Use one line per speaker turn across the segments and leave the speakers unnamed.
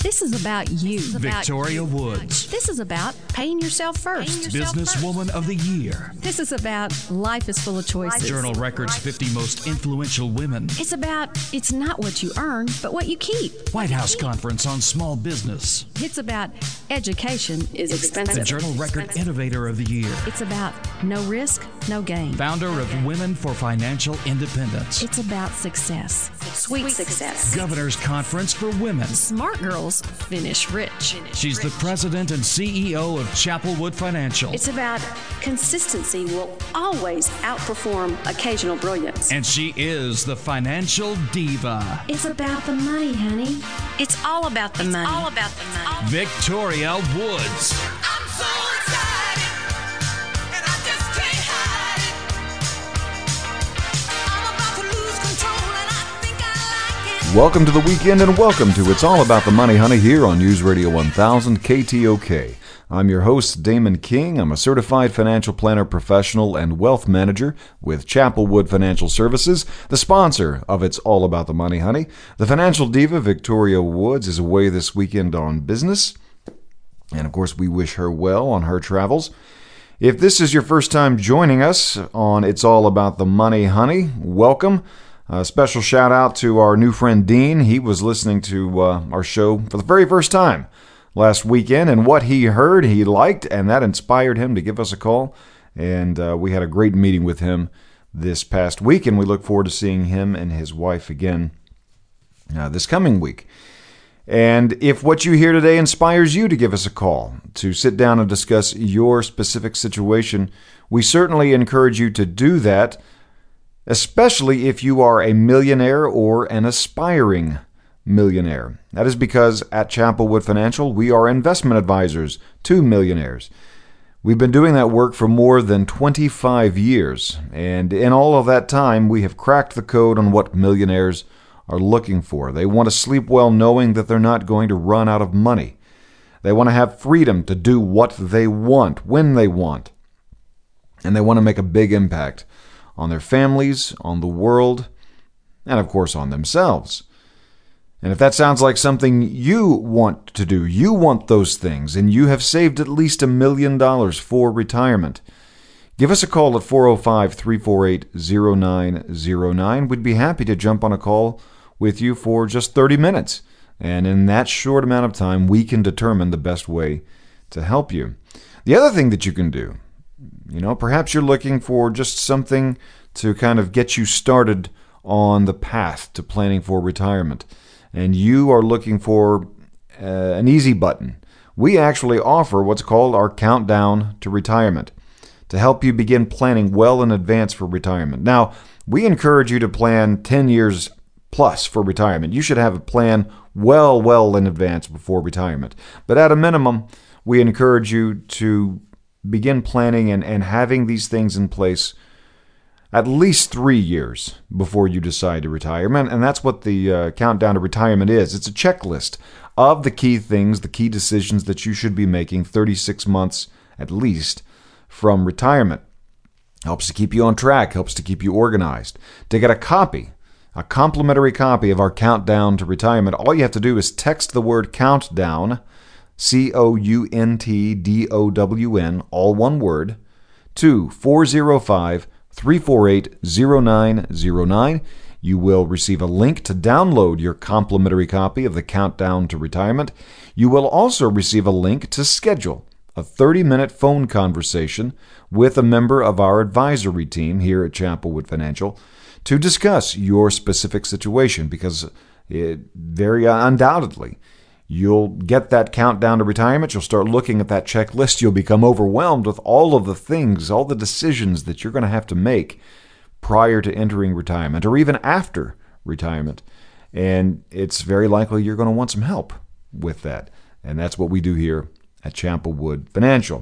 This is about you.
Victoria Woods.
This is about paying yourself first.
Businesswoman of the Year.
This is about life is full of choices.
Journal Record's 50 most influential women.
It's about it's not what you earn, but what you keep.
White House Conference on Small Business.
It's about education is expensive.
The Journal Record Innovator of the Year.
It's about no risk, no gain.
Founder of Women for Financial Independence.
It's about success. Sweet success.
Governor's Conference for Women.
Smart girls finish rich.
She's the president and CEO of Chapelwood Financial.
It's about consistency will always outperform occasional brilliance.
And she is the financial diva.
It's about the money, honey.
It's all about the money.
All about the money.
Victoria Woods.
I'm so excited, and I just can't hide it. I'm about to lose control, and I think I like it.
Welcome to the weekend and welcome to It's All About the Money, Honey, here on News Radio 1000 KTOK. I'm your host, Damon King. I'm a certified financial planner professional and wealth manager with Chapelwood Financial Services, the sponsor of It's All About the Money, Honey. The financial diva, Victoria Woods, is away this weekend on business. And of course, we wish her well on her travels. If this is your first time joining us on It's All About the Money, Honey, welcome. A special shout out to our new friend Dean. He was listening to our show for the very first time last weekend, and what he heard he liked, and that inspired him to give us a call. And we had a great meeting with him this past week, and we look forward to seeing him and his wife again this coming week. And if what you hear today inspires you to give us a call, to sit down and discuss your specific situation, we certainly encourage you to do that, especially if you are a millionaire or an aspiring millionaire. That is because at Chapelwood Financial, we are investment advisors to millionaires. We've been doing that work for more than 25 years, and in all of that time, we have cracked the code on what millionaires are looking for. They want to sleep well knowing that they're not going to run out of money. They want to have freedom to do what they want, when they want, and they want to make a big impact on their families, on the world, and of course on themselves. And if that sounds like something you want to do, you want those things, and you have saved at least $1 million for retirement, give us a call at 405-348-0909. We'd be happy to jump on a call with you for just 30 minutes. And in that short amount of time, we can determine the best way to help you. The other thing that you can do, perhaps you're looking for just something to kind of get you started on the path to planning for retirement, and you are looking for an easy button. We actually offer what's called our Countdown to Retirement to help you begin planning well in advance for retirement. Now, we encourage you to plan 10 years plus for retirement. You should have a plan well in advance before retirement. But at a minimum, we encourage you to begin planning and having these things in place at least 3 years before you decide to retire. And that's what the Countdown to Retirement is. It's a checklist of the key things, the key decisions that you should be making 36 months at least from retirement. Helps to keep you on track, helps to keep you organized. To get a complimentary copy of our Countdown to Retirement, all you have to do is text the word countdown, COUNTDOWN, all one word, to 405-348-0909. You will receive a link to download your complimentary copy of the Countdown to Retirement. You will also receive a link to schedule a 30-minute phone conversation with a member of our advisory team here at Chapelwood Financial to discuss your specific situation, because very undoubtedly, you'll get that countdown to retirement. You'll start looking at that checklist. You'll become overwhelmed with all of the things, all the decisions that you're going to have to make prior to entering retirement or even after retirement. And it's very likely you're going to want some help with that. And that's what we do here at Chapelwood Financial.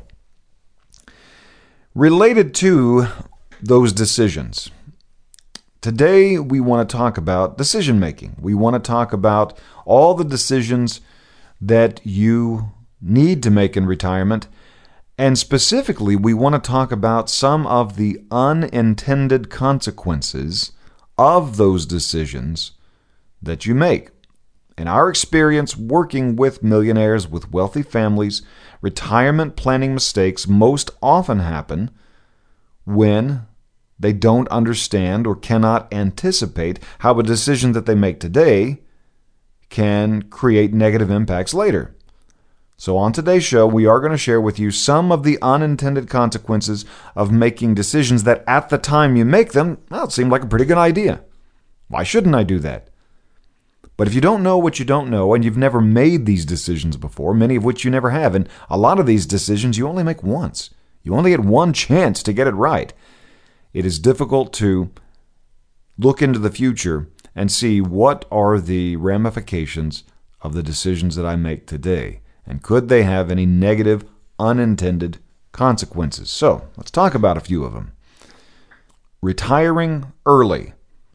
Related to those decisions, today we want to talk about decision making. We want to talk about all the decisions that you need to make in retirement, and specifically we want to talk about some of the unintended consequences of those decisions that you make. In our experience working with millionaires, with wealthy families, retirement planning mistakes most often happen when they don't understand or cannot anticipate how a decision that they make today can create negative impacts later. So on today's show, we are going to share with you some of the unintended consequences of making decisions that at the time you make them, well, it seemed like a pretty good idea. Why shouldn't I do that? But if you don't know what you don't know, and you've never made these decisions before, many of which you never have, and a lot of these decisions you only make once. You only get one chance to get it right. It is difficult to look into the future and see what are the ramifications of the decisions that I make today, and could they have any negative, unintended consequences. So, let's talk about a few of them. Retiring early.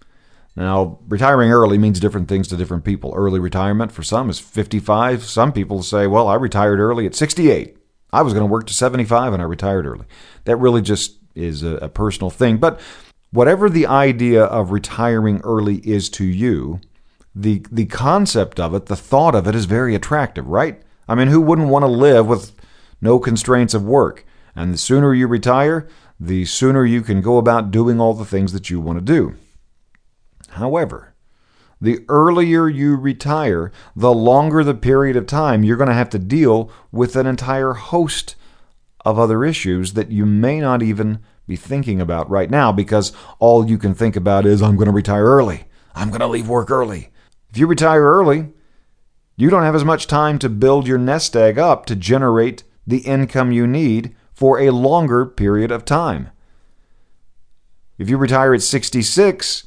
Now, retiring early means different things to different people. Early retirement for some is 55. Some people say, well, I retired early at 68. I was going to work to 75 and I retired early. That really just is a personal thing. But whatever the idea of retiring early is to you, the concept of it, the thought of it is very attractive, right? I mean, who wouldn't want to live with no constraints of work? And the sooner you retire, the sooner you can go about doing all the things that you want to do. However, the earlier you retire, the longer the period of time you're going to have to deal with an entire host of other issues that you may not even be thinking about right now, because all you can think about is, I'm going to retire early. I'm going to leave work early. If you retire early, you don't have as much time to build your nest egg up to generate the income you need for a longer period of time. If you retire at 66,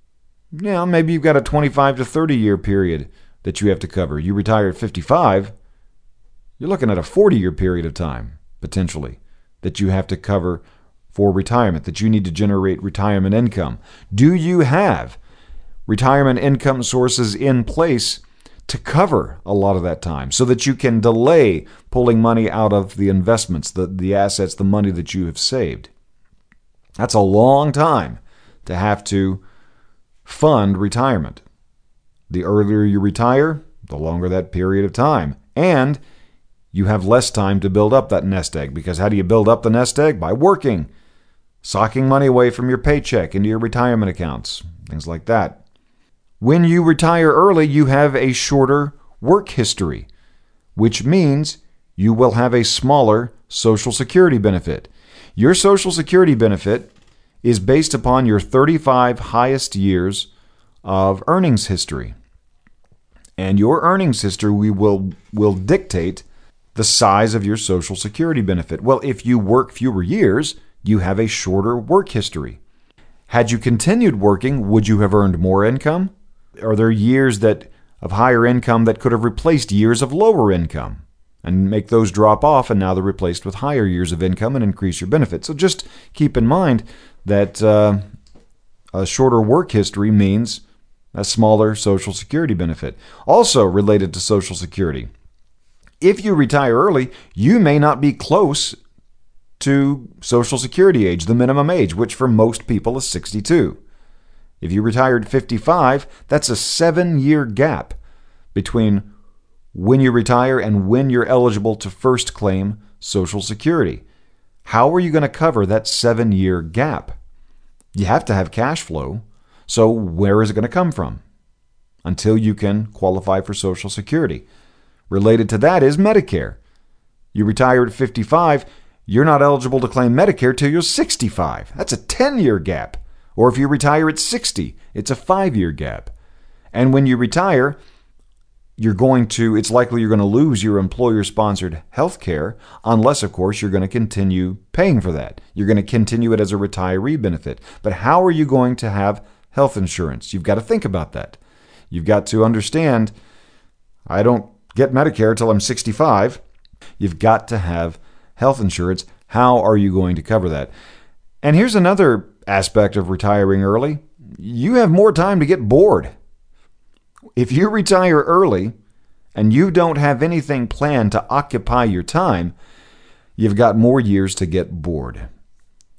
maybe you've got a 25 to 30 year period that you have to cover. You retire at 55, you're looking at a 40-year period of time, potentially, that you have to cover for retirement, that you need to generate retirement income. Do you have retirement income sources in place to cover a lot of that time so that you can delay pulling money out of the investments, the assets, the money that you have saved? That's a long time to have to fund retirement. The earlier you retire, the longer that period of time. And you have less time to build up that nest egg, because how do you build up the nest egg? By working, socking money away from your paycheck into your retirement accounts, things like that. When you retire early, you have a shorter work history, which means you will have a smaller Social Security benefit. Your Social Security benefit is based upon your 35 highest years of earnings history. And your earnings history will dictate the size of your Social Security benefit. Well, if you work fewer years, you have a shorter work history. Had you continued working, would you have earned more income? Are there years of higher income that could have replaced years of lower income and make those drop off, and now they're replaced with higher years of income and increase your benefit? So just keep in mind that a shorter work history means a smaller Social Security benefit. Also related to Social Security, if you retire early, you may not be close to Social Security age, the minimum age, which for most people is 62. If you retired 55, that's a 7-year gap between when you retire and when you're eligible to first claim Social Security. How are you going to cover that 7-year gap? You have to have cash flow, so where is it going to come from until you can qualify for Social Security? Related to that is Medicare. You retire at 55, you're not eligible to claim Medicare till you're 65. That's a 10-year gap. Or if you retire at 60, it's a 5-year gap. And when you retire, it's likely you're going to lose your employer-sponsored health care, unless, of course, you're going to continue paying for that. You're going to continue it as a retiree benefit. But how are you going to have health insurance? You've got to think about that. You've got to understand, I don't get Medicare till I'm 65. You've got to have health insurance. How are you going to cover that? And here's another aspect of retiring early. You have more time to get bored. If you retire early and you don't have anything planned to occupy your time, you've got more years to get bored.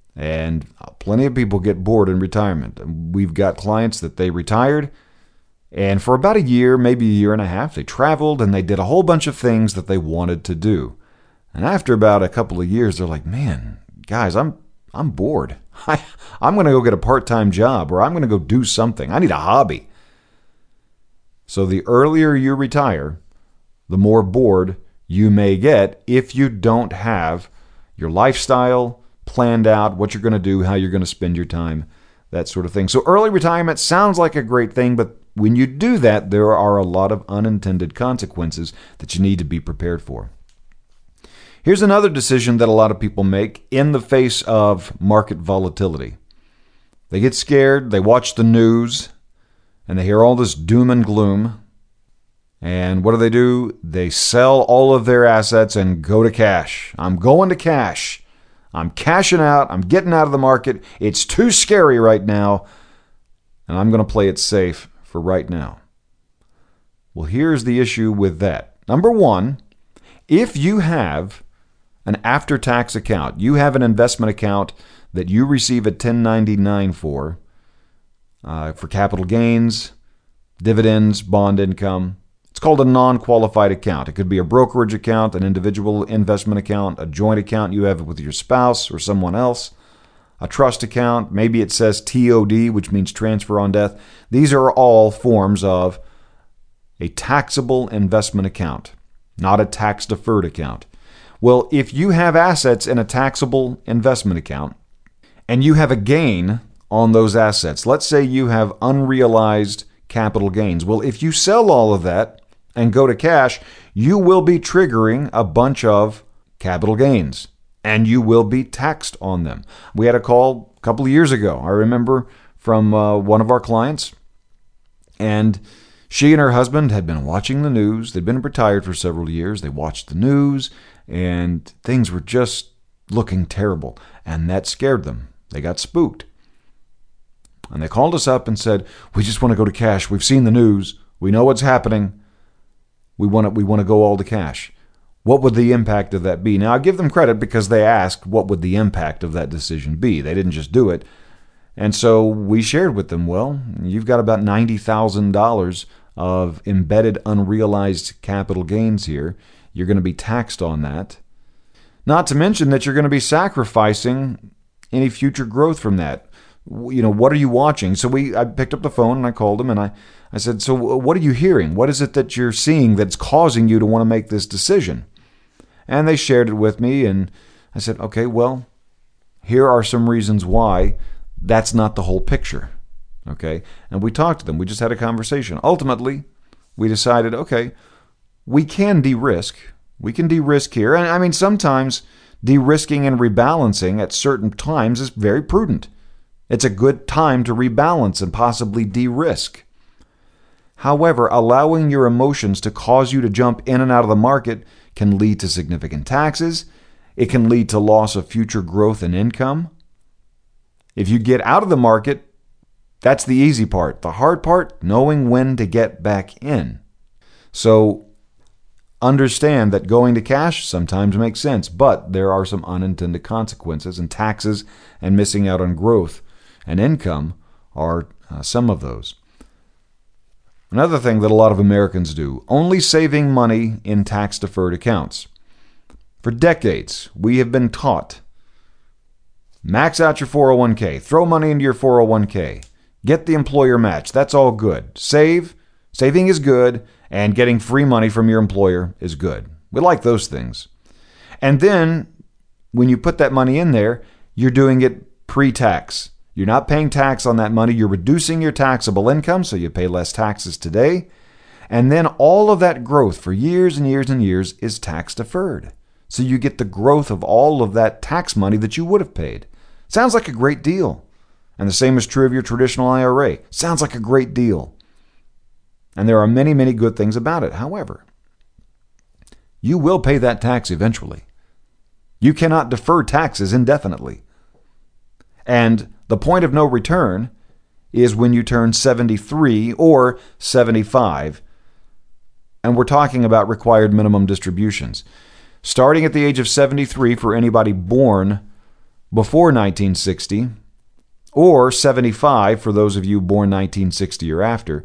And plenty of people get bored in retirement. We've got clients that they retired And for about a year, maybe a year and a half, they traveled and they did a whole bunch of things that they wanted to do. And after about a couple of years, they're like, man, guys, I'm bored. I'm going to go get a part-time job, or I'm going to go do something. I need a hobby. So the earlier you retire, the more bored you may get if you don't have your lifestyle planned out, what you're going to do, how you're going to spend your time, that sort of thing. So early retirement sounds like a great thing, but when you do that, there are a lot of unintended consequences that you need to be prepared for. Here's another decision that a lot of people make in the face of market volatility. They get scared, they watch the news, and they hear all this doom and gloom. And what do? They sell all of their assets and go to cash. I'm going to cash. I'm cashing out. I'm getting out of the market. It's too scary right now, and I'm going to play it safe for right now. Well, here's the issue with that. Number one, if you have an after-tax account, you have an investment account that you receive a 1099 for capital gains, dividends, bond income. It's called a non-qualified account. It could be a brokerage account, an individual investment account, a joint account you have with your spouse or someone else, a trust account. Maybe it says TOD, which means transfer on death. These are all forms of a taxable investment account, not a tax-deferred account. Well, if you have assets in a taxable investment account and you have a gain on those assets, let's say you have unrealized capital gains. Well, if you sell all of that and go to cash, you will be triggering a bunch of capital gains and you will be taxed on them. We had a call a couple of years ago, I remember, from one of our clients, and she and her husband had been watching the news. They'd been retired for several years. They watched the news, and things were just looking terrible, and that scared them. They got spooked. And they called us up and said, we just want to go to cash. We've seen the news. We know what's happening. We want to go all to cash. What would the impact of that be? Now, I give them credit because they asked what would the impact of that decision be. They didn't just do it. And so we shared with them, well, you've got about $90,000 of embedded unrealized capital gains here. You're going to be taxed on that. Not to mention that you're going to be sacrificing any future growth from that. You know, what are you watching? So I picked up the phone and I called them and I said, so what are you hearing? What is it that you're seeing that's causing you to want to make this decision? And they shared it with me, and I said, okay, well, here are some reasons why that's not the whole picture. Okay? And we talked to them. We just had a conversation. Ultimately, we decided, okay, we can de-risk. We can de-risk here. And I mean, sometimes de-risking and rebalancing at certain times is very prudent. It's a good time to rebalance and possibly de-risk. However, allowing your emotions to cause you to jump in and out of the market can lead to significant taxes. It can lead to loss of future growth and income. If you get out of the market, that's the easy part. The hard part, knowing when to get back in. So understand that going to cash sometimes makes sense, but there are some unintended consequences, and taxes and missing out on growth and income are some of those. Another thing that a lot of Americans do, only saving money in tax-deferred accounts. For decades, we have been taught, max out your 401k, throw money into your 401k, get the employer match, that's all good. Saving is good, and getting free money from your employer is good. We like those things. And then, when you put that money in there, you're doing it pre-tax. You're not paying tax on that money. You're reducing your taxable income, so you pay less taxes today. And then all of that growth for years and years and years is tax deferred. So you get the growth of all of that tax money that you would have paid. Sounds like a great deal. And the same is true of your traditional IRA. Sounds like a great deal. And there are many, many good things about it. However, you will pay that tax eventually. You cannot defer taxes indefinitely. And the point of no return is when you turn 73 or 75, and we're talking about required minimum distributions. Starting at the age of 73 for anybody born before 1960, or 75 for those of you born 1960 or after,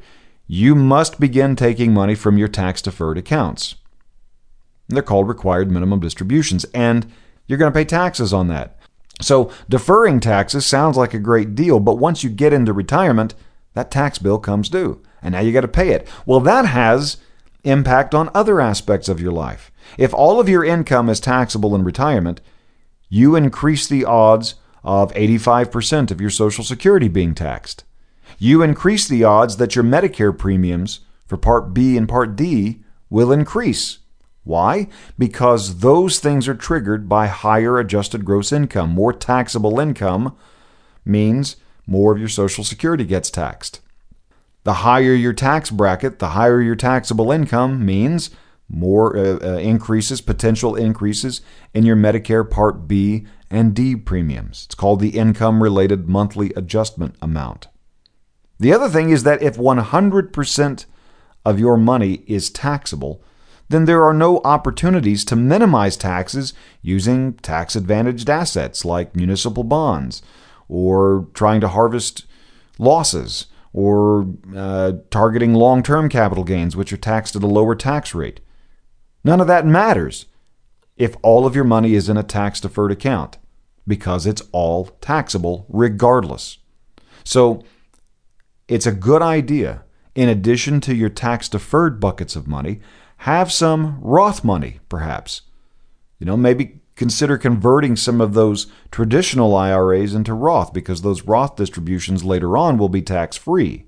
you must begin taking money from your tax-deferred accounts. They're called required minimum distributions, and you're going to pay taxes on that. So deferring taxes sounds like a great deal, but once you get into retirement, that tax bill comes due, and now you got to pay it. Well, that has impact on other aspects of your life. If all of your income is taxable in retirement, you increase the odds of 85% of your Social Security being taxed. You increase the odds that your Medicare premiums for Part B and Part D will increase. Why? Because those things are triggered by higher adjusted gross income. More taxable income means more of your Social Security gets taxed. The higher your tax bracket, the higher your taxable income means more potential increases in your Medicare Part B and D premiums. It's called the income-related monthly adjustment amount. The other thing is that if 100% of your money is taxable, then there are no opportunities to minimize taxes using tax-advantaged assets like municipal bonds, or trying to harvest losses, or targeting long-term capital gains, which are taxed at a lower tax rate. None of that matters if all of your money is in a tax-deferred account, because it's all taxable regardless. So it's a good idea, in addition to your tax-deferred buckets of money, have some Roth money, perhaps. Maybe consider converting some of those traditional IRAs into Roth, because those Roth distributions later on will be tax-free.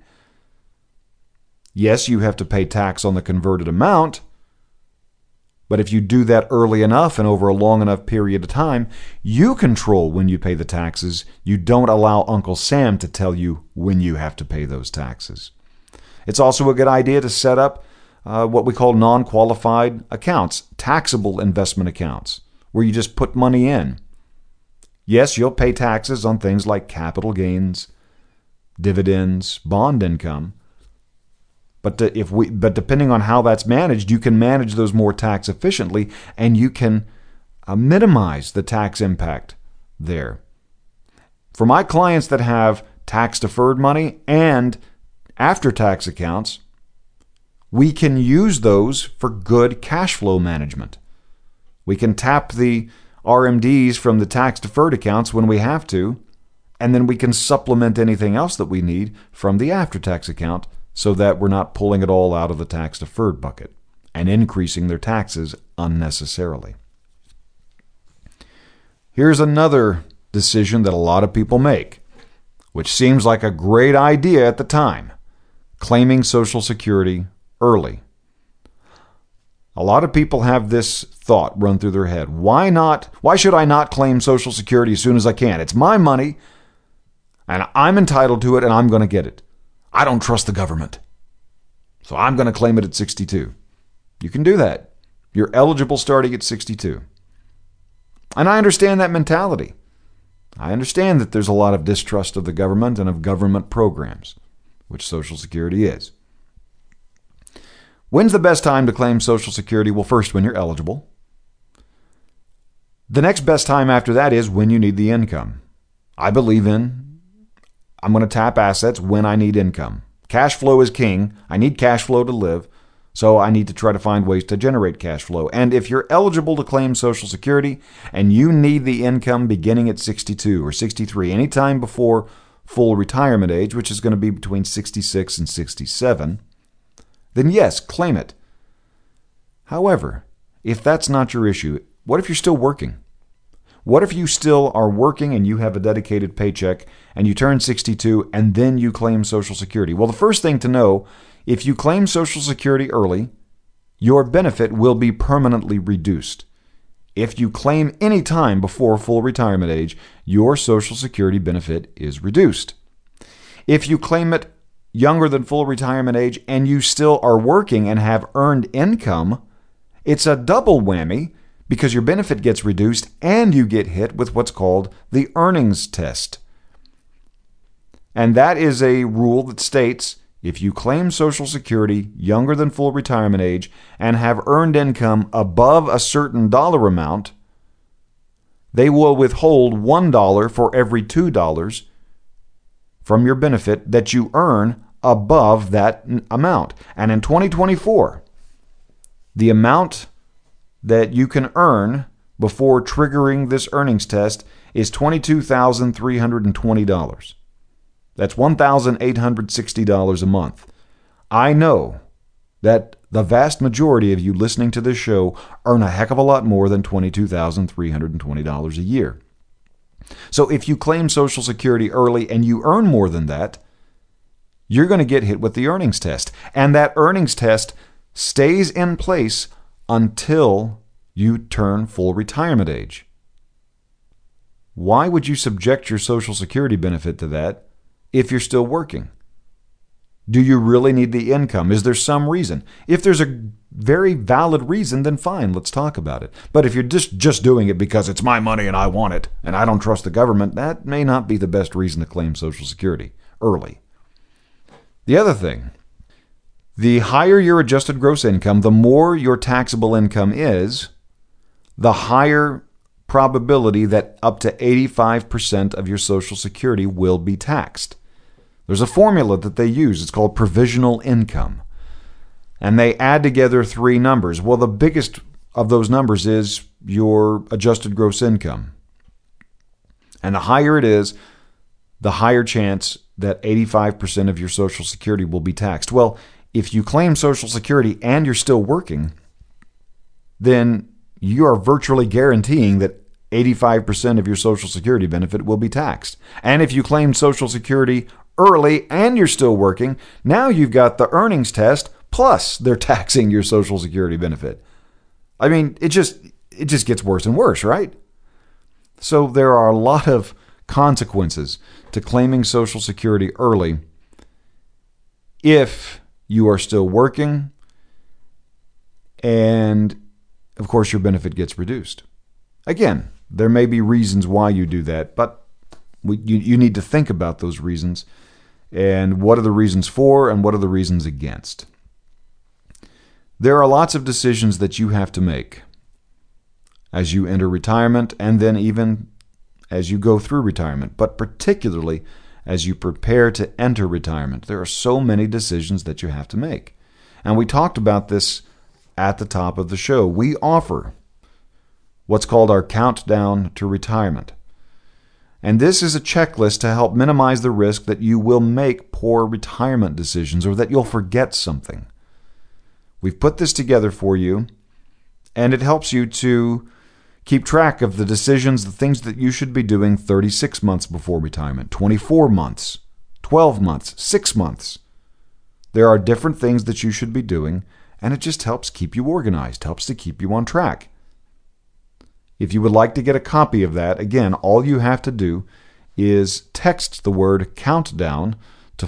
Yes, you have to pay tax on the converted amount, but if you do that early enough and over a long enough period of time, you control when you pay the taxes. You don't allow Uncle Sam to tell you when you have to pay those taxes. It's also a good idea to set up what we call non-qualified accounts, taxable investment accounts, where you just put money in. Yes, you'll pay taxes on things like capital gains, dividends, bond income, but depending on how that's managed, you can manage those more tax efficiently, and you can minimize the tax impact there. For my clients that have tax-deferred money and after-tax accounts, we can use those for good cash flow management. We can tap the RMDs from the tax-deferred accounts when we have to, and then we can supplement anything else that we need from the after-tax account, so that we're not pulling it all out of the tax-deferred bucket and increasing their taxes unnecessarily. Here's another decision that a lot of people make, which seems like a great idea at the time: claiming Social Security early. A lot of people have this thought run through their head: why should I not claim Social Security as soon as I can? It's my money, and I'm entitled to it, and I'm going to get it. I don't trust the government, so I'm going to claim it at 62. You can do that. You're eligible starting at 62. And I understand that mentality. I understand that there's a lot of distrust of the government and of government programs, which Social Security is. When's the best time to claim Social Security? Well, first, when you're eligible. The next best time after that is when you need the income. I believe I'm going to tap assets when I need income. Cash flow is king. I need cash flow to live, so I need to try to find ways to generate cash flow. And if you're eligible to claim Social Security and you need the income beginning at 62 or 63, anytime before full retirement age, which is going to be between 66 and 67, then yes, claim it. However, if that's not your issue, what if you're still working? What if you still are working and you have a dedicated paycheck and you turn 62 and then you claim Social Security? Well, the first thing to know, if you claim Social Security early, your benefit will be permanently reduced. If you claim any time before full retirement age, your Social Security benefit is reduced. If you claim it younger than full retirement age and you still are working and have earned income, it's a double whammy, because your benefit gets reduced and you get hit with what's called the earnings test. And that is a rule that states if you claim Social Security younger than full retirement age and have earned income above a certain dollar amount, they will withhold $1 for every $2 from your benefit that you earn above that amount. And in 2024, the amount that you can earn before triggering this earnings test is $22,320. That's $1,860 a month. I know that the vast majority of you listening to this show earn a heck of a lot more than $22,320 a year. So if you claim Social Security early and you earn more than that, you're going to get hit with the earnings test. And that earnings test stays in place until you turn full retirement age. Why would you subject your Social Security benefit to that if you're still working? Do you really need the income? Is there some reason? If there's a very valid reason, then fine, let's talk about it. But if you're just doing it because it's my money and I want it, and I don't trust the government, that may not be the best reason to claim Social Security early. The other thing, the higher your adjusted gross income, the more your taxable income is, the higher probability that up to 85% of your Social Security will be taxed. There's a formula that they use. It's called provisional income. And they add together three numbers. Well, the biggest of those numbers is your adjusted gross income. And the higher it is, the higher chance that 85% of your Social Security will be taxed. Well, if you claim Social Security and you're still working, then you are virtually guaranteeing that 85% of your Social Security benefit will be taxed. And if you claim Social Security early and you're still working, now you've got the earnings test plus they're taxing your Social Security benefit. I mean, it just gets worse and worse, right? So there are a lot of consequences to claiming Social Security early if you are still working, and of course your benefit gets reduced. Again, there may be reasons why you do that, but you need to think about those reasons and what are the reasons for and what are the reasons against. There are lots of decisions that you have to make as you enter retirement and then even as you go through retirement, but particularly as you prepare to enter retirement. There are so many decisions that you have to make. And we talked about this at the top of the show. We offer what's called our Countdown to Retirement. And this is a checklist to help minimize the risk that you will make poor retirement decisions or that you'll forget something. We've put this together for you, and it helps you to keep track of the decisions, the things that you should be doing 36 months before retirement, 24 months, 12 months, 6 months. There are different things that you should be doing, and it just helps keep you organized, helps to keep you on track. If you would like to get a copy of that, again, all you have to do is text the word countdown to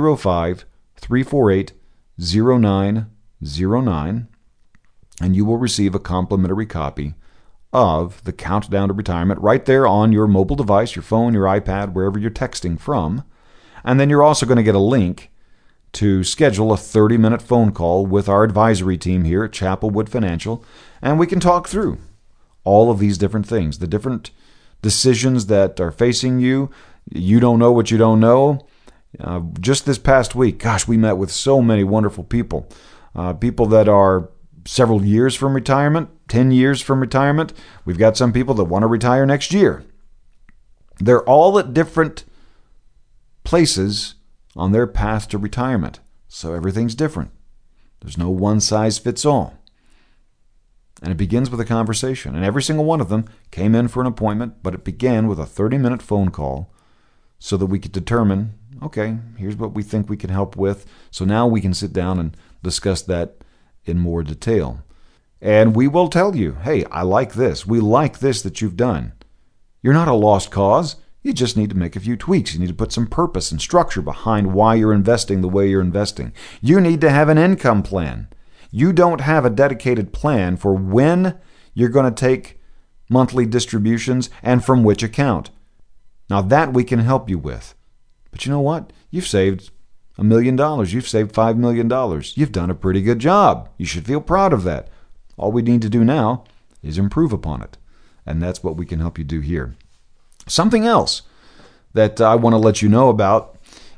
405-348-0909, and you will receive a complimentary copy of the Countdown to Retirement right there on your mobile device, your phone, your iPad, wherever you're texting from. And then you're also going to get a link to schedule a 30-minute phone call with our advisory team here at Chapelwood Financial, and we can talk through all of these different things, the different decisions that are facing you. You don't know what you don't know. Just this past week, gosh, we met with so many wonderful people. People that are several years from retirement, 10 years from retirement. We've got some people that want to retire next year. They're all at different places on their path to retirement. So everything's different. There's no one size fits all. And it begins with a conversation. And every single one of them came in for an appointment, but it began with a 30-minute phone call so that we could determine, okay, here's what we think we can help with. So now we can sit down and discuss that in more detail. And we will tell you, hey, I like this. We like this that you've done. You're not a lost cause. You just need to make a few tweaks. You need to put some purpose and structure behind why you're investing the way you're investing. You need to have an income plan. You don't have a dedicated plan for when you're going to take monthly distributions and from which account. Now that we can help you with. But you know what? You've saved $1 million. You've saved $5 million. You've done a pretty good job. You should feel proud of that. All we need to do now is improve upon it. And that's what we can help you do here. Something else that I want to let you know about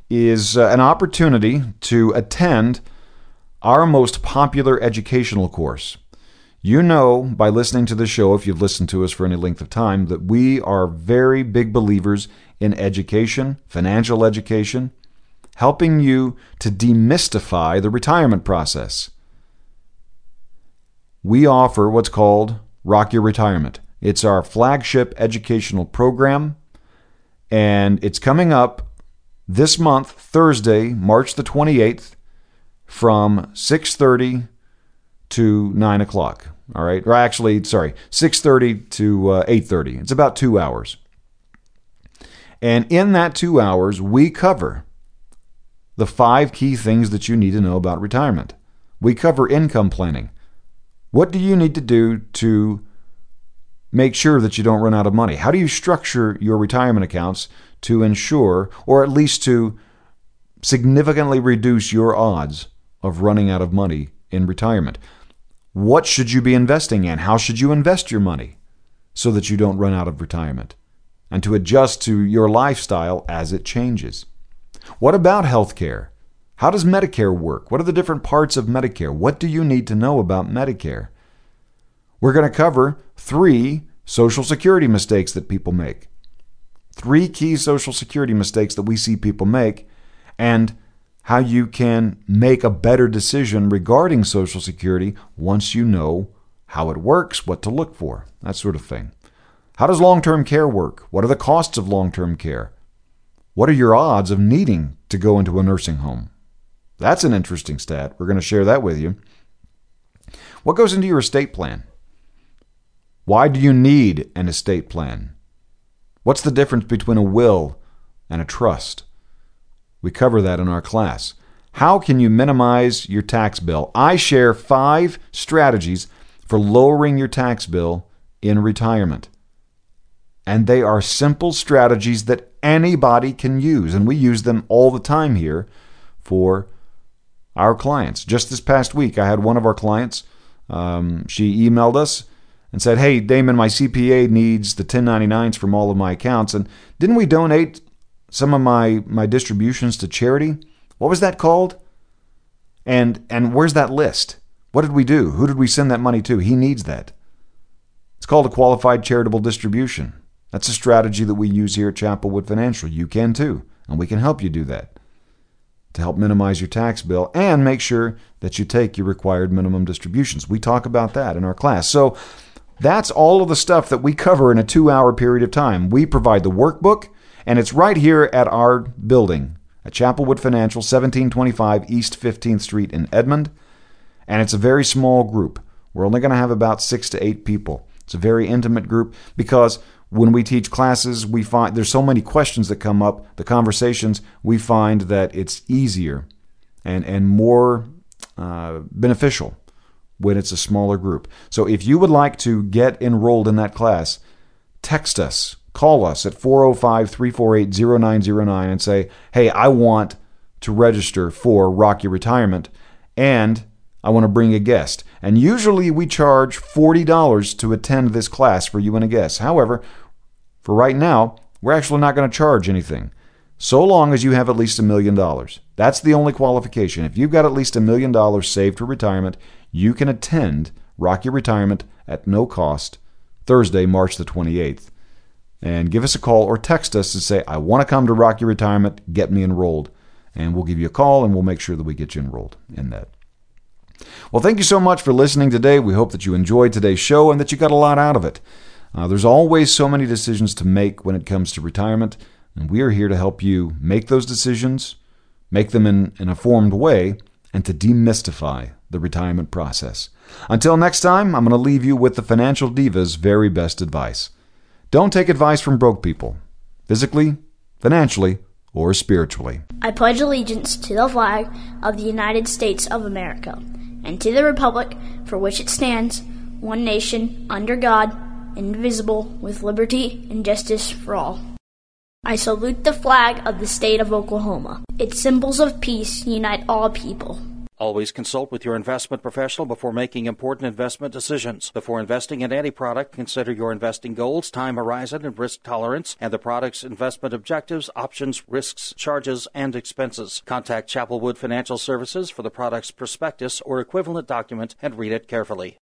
is an opportunity to attend our most popular educational course. You know, by listening to the show, if you've listened to us for any length of time, that we are very big believers in education, financial education, helping you to demystify the retirement process. We offer what's called Rock Your Retirement. It's our flagship educational program, and it's coming up this month, Thursday, March the 28th, from 6:30 to 9 o'clock. All right? Or actually, 6:30 to 8:30. It's about 2 hours. And in that 2 hours, we cover the 5 key things that you need to know about retirement. We cover income planning. What do you need to do to make sure that you don't run out of money? How do you structure your retirement accounts to ensure, or at least to significantly reduce your odds of running out of money in retirement? What should you be investing in? How should you invest your money so that you don't run out of retirement? And to adjust to your lifestyle as it changes. What about healthcare? How does Medicare work? What are the different parts of Medicare? What do you need to know about Medicare? We're going to cover 3 Social Security mistakes that people make. 3 key Social Security mistakes that we see people make, and how you can make a better decision regarding Social Security once you know how it works, what to look for, that sort of thing. How does long-term care work? What are the costs of long-term care? What are your odds of needing to go into a nursing home? That's an interesting stat. We're going to share that with you. What goes into your estate plan? Why do you need an estate plan? What's the difference between a will and a trust? We cover that in our class. How can you minimize your tax bill? I share 5 strategies for lowering your tax bill in retirement. And they are simple strategies that anybody can use. And we use them all the time here for our clients. Just this past week, I had one of our clients. She emailed us and said, "Hey, Damon, my CPA needs the 1099s from all of my accounts. And didn't we donate some of my distributions to charity? What was that called? And where's that list? What did we do? Who did we send that money to? He needs that." It's called a qualified charitable distribution. That's a strategy that we use here at Chapelwood Financial. You can too, and we can help you do that to help minimize your tax bill and make sure that you take your required minimum distributions. We talk about that in our class. So that's all of the stuff that we cover in a 2-hour period of time. We provide the workbook, and it's right here at our building at Chapelwood Financial, 1725 East 15th Street in Edmond. And it's a very small group. We're only going to have about 6 to 8 people. It's a very intimate group because when we teach classes, we find there's so many questions that come up, the conversations, we find that it's easier and more beneficial when it's a smaller group. So if you would like to get enrolled in that class, text us, call us at 405-348-0909 and say, "Hey, I want to register for Rock Your Retirement, and I want to bring a guest." And usually we charge $40 to attend this class for you and a guest. However, for right now, we're actually not going to charge anything, so long as you have at least $1 million. That's the only qualification. If you've got at least $1 million saved for retirement, you can attend Rock Your Retirement at no cost Thursday, March the 28th. And give us a call or text us and say, "I want to come to Rock Your Retirement, get me enrolled." And we'll give you a call and we'll make sure that we get you enrolled in that. Well, thank you so much for listening today. We hope that you enjoyed today's show and that you got a lot out of it. There's always so many decisions to make when it comes to retirement, and we are here to help you make those decisions, make them in an informed way, and to demystify the retirement process. Until next time, I'm going to leave you with the Financial Diva's very best advice. Don't take advice from broke people, physically, financially, or spiritually.
I pledge allegiance to the flag of the United States of America and to the republic for which it stands, one nation, under God, indivisible, with liberty and justice for all. I salute the flag of the state of Oklahoma. Its symbols of peace unite all people.
Always consult with your investment professional before making important investment decisions. Before investing in any product, consider your investing goals, time horizon, and risk tolerance, and the product's investment objectives, options, risks, charges, and expenses. Contact Chapelwood Financial Services for the product's prospectus or equivalent document and read it carefully.